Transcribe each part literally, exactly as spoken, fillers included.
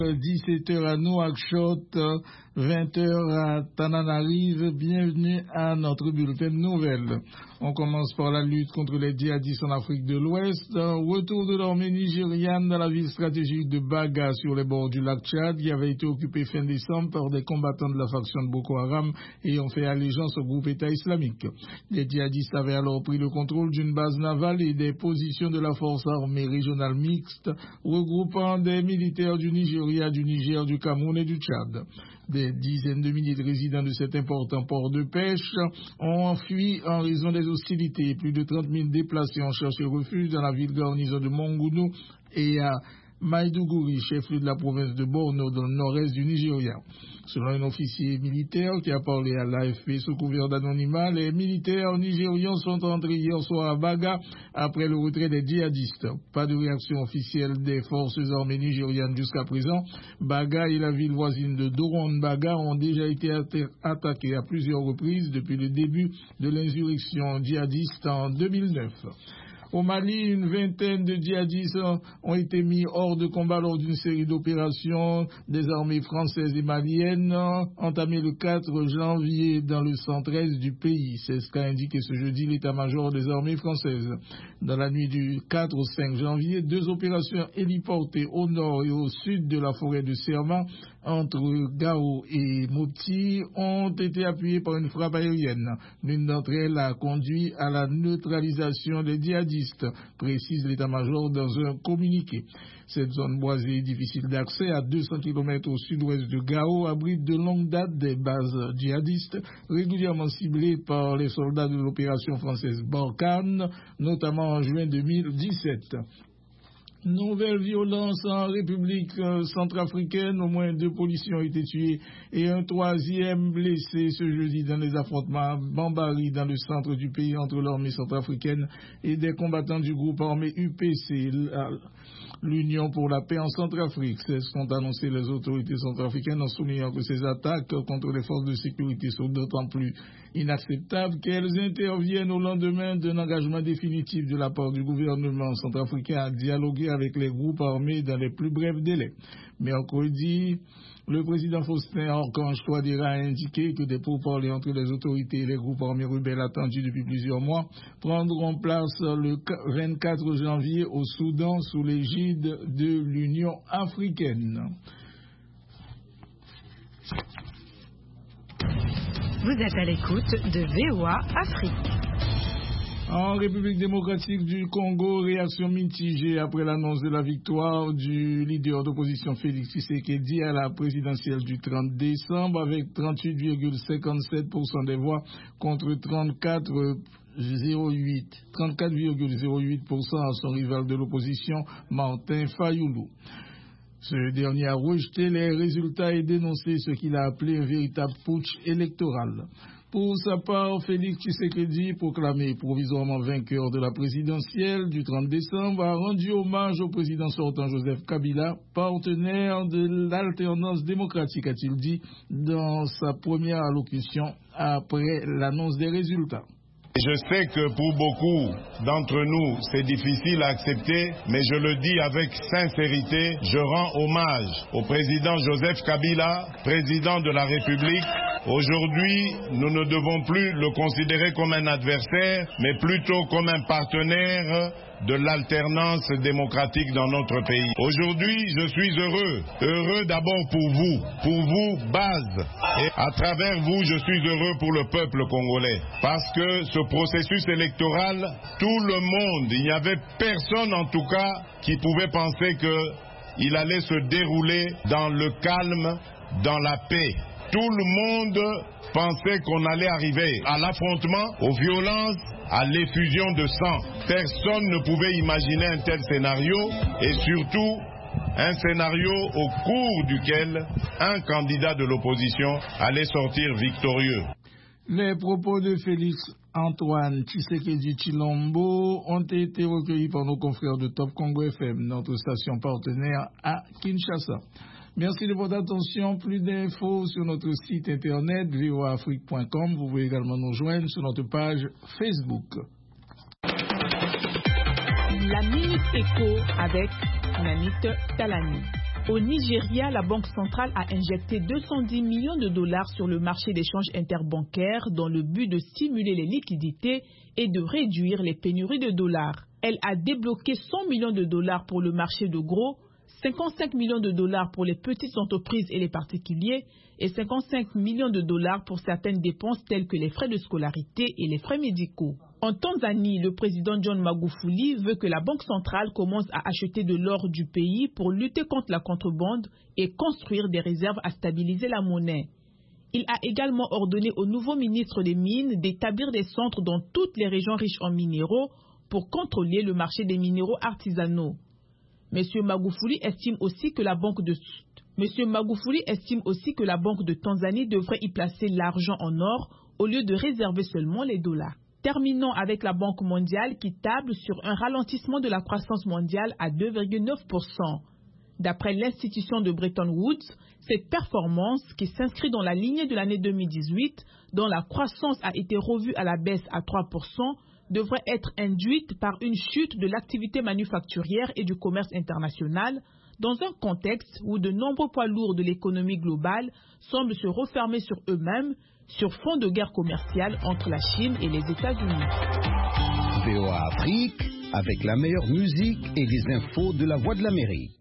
dix-sept heures à Nouakchott, vingt heures à Tananarive. Bienvenue à notre bulletin de nouvelles. On commence par la lutte contre les djihadistes en Afrique de l'Ouest. Retour de l'armée nigériane dans la ville stratégique de Baga sur les bords du lac Tchad, qui avait été occupée fin décembre par des combattants de la faction de Boko Haram ayant fait allégeance au groupe État islamique. Les djihadistes avaient alors pris le contrôle d'une base navale et des positions de la force armée régionale mixte, regroupant des militaires du Nigeria, du Niger, du Cameroun et du Tchad. Des dizaines de milliers de résidents de cet important port de pêche ont fui en raison des hostilités. Plus de trente mille déplacés ont cherché refuge dans la ville garnison de Mongoudou et à Maïdougouri, chef-lieu de la province de Borno, dans le nord-est du Nigeria. Selon un officier militaire qui a parlé à l'A F P sous couvert d'anonymat, les militaires nigérians sont entrés hier soir à Baga après le retrait des djihadistes. Pas de réaction officielle des forces armées nigérianes jusqu'à présent. Baga et la ville voisine de Doron Baga ont déjà été attaquées à plusieurs reprises depuis le début de l'insurrection djihadiste en deux mille neuf. Au Mali, une vingtaine de djihadistes ont été mis hors de combat lors d'une série d'opérations des armées françaises et maliennes entamées le quatre janvier dans le centre-est du pays. C'est ce qu'a indiqué ce jeudi l'état-major des armées françaises. Dans la nuit du quatre au cinq janvier, deux opérations héliportées au nord et au sud de la forêt de Serma, entre Gao et Mopti, ont été appuyées par une frappe aérienne. L'une d'entre elles a conduit à la neutralisation des djihadistes, précise l'état-major dans un communiqué. Cette zone boisée et difficile d'accès, à deux cents kilomètres au sud-ouest de Gao, abrite de longue date des bases djihadistes régulièrement ciblées par les soldats de l'opération française Barkhane, notamment en juin deux mille dix-sept. Nouvelle violence en République centrafricaine, au moins deux policiers ont été tués et un troisième blessé ce jeudi dans les affrontements à Bambari, dans le centre du pays, entre l'armée centrafricaine et des combattants du groupe armé U P C, l'Union pour la paix en Centrafrique. C'est ce qu'ont annoncé les autorités centrafricaines en soulignant que ces attaques contre les forces de sécurité sont d'autant plus inacceptables qu'elles interviennent au lendemain d'un engagement définitif de la part du gouvernement centrafricain à dialoguer avec les groupes armés dans les plus brefs délais. Mercredi, le président Faustin Archange Touadéra a indiqué que des pourparlers entre les autorités et les groupes armés rebelles attendus depuis plusieurs mois prendront place le vingt-quatre janvier au Soudan sous l'égide de l'Union africaine. Vous êtes à l'écoute de V O A Afrique. En République démocratique du Congo, réaction mitigée après l'annonce de la victoire du leader d'opposition Félix Tshisekedi à la présidentielle du trente décembre avec trente-huit virgule cinquante-sept pour cent des voix contre trente-quatre virgule zéro huit pour cent à son rival de l'opposition, Martin Fayoulou. Ce dernier a rejeté les résultats et dénoncé ce qu'il a appelé un véritable putsch électoral. Pour sa part, Félix Tshisekedi, proclamé provisoirement vainqueur de la présidentielle du trente décembre, a rendu hommage au président sortant Joseph Kabila, partenaire de l'alternance démocratique, a-t-il dit dans sa première allocution après l'annonce des résultats. Je sais que pour beaucoup d'entre nous, c'est difficile à accepter, mais je le dis avec sincérité, je rends hommage au président Joseph Kabila, président de la République. Aujourd'hui, nous ne devons plus le considérer comme un adversaire, mais plutôt comme un partenaire de l'alternance démocratique dans notre pays. Aujourd'hui, je suis heureux. Heureux d'abord pour vous, pour vous, base. Et à travers vous, je suis heureux pour le peuple congolais. Parce que ce processus électoral, tout le monde, il n'y avait personne en tout cas qui pouvait penser qu'il allait se dérouler dans le calme, dans la paix. Tout le monde pensait qu'on allait arriver à l'affrontement, aux violences, à l'effusion de sang. Personne ne pouvait imaginer un tel scénario et surtout un scénario au cours duquel un candidat de l'opposition allait sortir victorieux. Les propos de Félix Antoine Tshisekedi Tshilombo ont été recueillis par nos confrères de Top Congo F M, notre station partenaire à Kinshasa. Merci de votre attention. Plus d'infos sur notre site internet v o a afrique point com. Vous pouvez également nous joindre sur notre page Facebook. La Minute Éco avec Nanit Talani. Au Nigeria, la Banque centrale a injecté deux cent dix millions de dollars sur le marché d'échange interbancaire dans le but de stimuler les liquidités et de réduire les pénuries de dollars. Elle a débloqué cent millions de dollars pour le marché de gros, cinquante-cinq millions de dollars pour les petites entreprises et les particuliers et cinquante-cinq millions de dollars pour certaines dépenses telles que les frais de scolarité et les frais médicaux. En Tanzanie, le président John Magufuli veut que la Banque centrale commence à acheter de l'or du pays pour lutter contre la contrebande et construire des réserves à stabiliser la monnaie. Il a également ordonné au nouveau ministre des Mines d'établir des centres dans toutes les régions riches en minéraux pour contrôler le marché des minéraux artisanaux. Monsieur Magufuli estime aussi que la Banque de Monsieur Magufuli estime aussi que la Banque de Tanzanie devrait y placer l'argent en or au lieu de réserver seulement les dollars. Terminons avec la Banque mondiale qui table sur un ralentissement de la croissance mondiale à deux virgule neuf pour cent. D'après l'institution de Bretton Woods, cette performance, qui s'inscrit dans la lignée de l'année deux mille dix-huit, dont la croissance a été revue à la baisse à trois pour cent, devrait être induite par une chute de l'activité manufacturière et du commerce international, dans un contexte où de nombreux poids lourds de l'économie globale semblent se refermer sur eux-mêmes, sur fond de guerre commerciale entre la Chine et les États-Unis. V O A Afrique, avec la meilleure musique et les infos de la Voix de l'Amérique.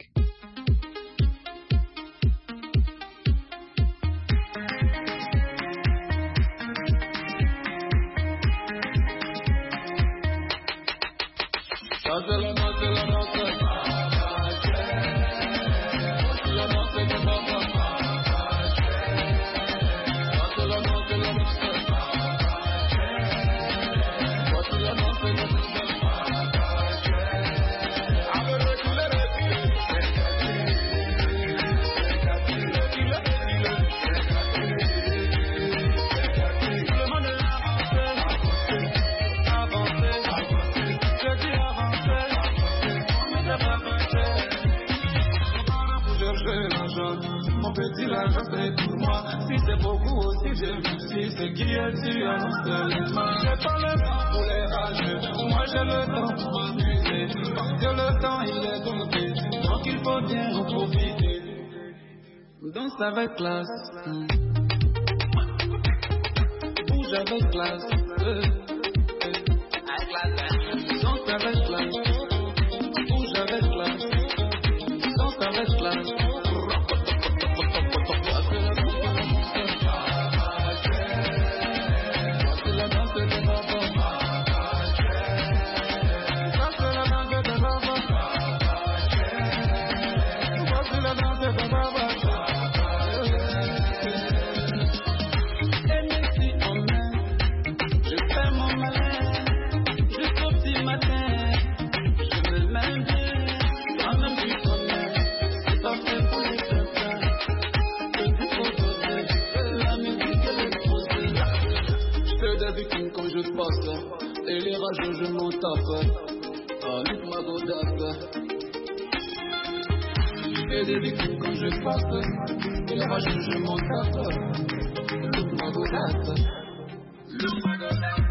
Danse avec classe, bouge avec classe, danse avec classe, bouge avec classe, danse avec classe. Et les rageux je m'en tape, ah lutte ma godape. Je fais des victimes quand je passe, et les rageux je m'en tape, lutte ma godape, lutte ma godape.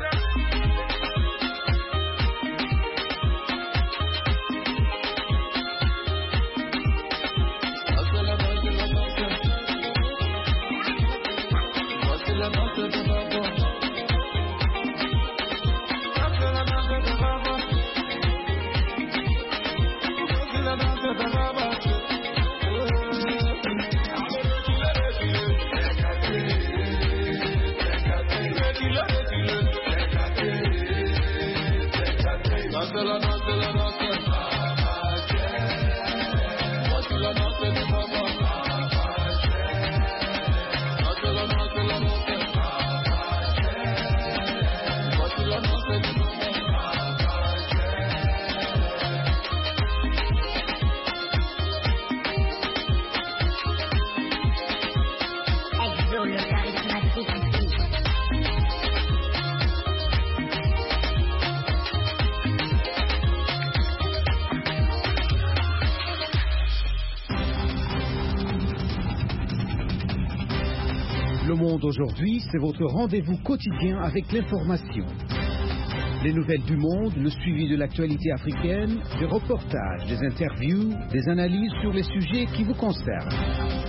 Le Monde aujourd'hui, c'est votre rendez-vous quotidien avec l'information. Les nouvelles du monde, le suivi de l'actualité africaine, des reportages, des interviews, des analyses sur les sujets qui vous concernent.